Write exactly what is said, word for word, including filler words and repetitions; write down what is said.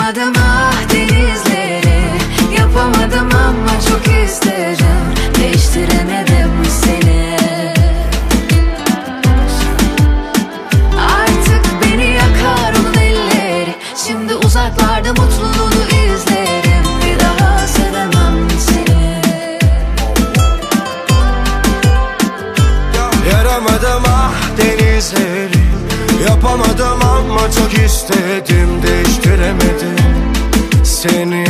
Yaramadım ah denizleri, yapamadım ama çok isterim. Değiştiremedim seni. Artık beni yakar onun elleri. Şimdi uzaklarda mutluluğunu izlerim. Bir daha sevemem seni. Yaramadım ah denizleri, yapamadım ama çok istedim. Değiştiremedim seni.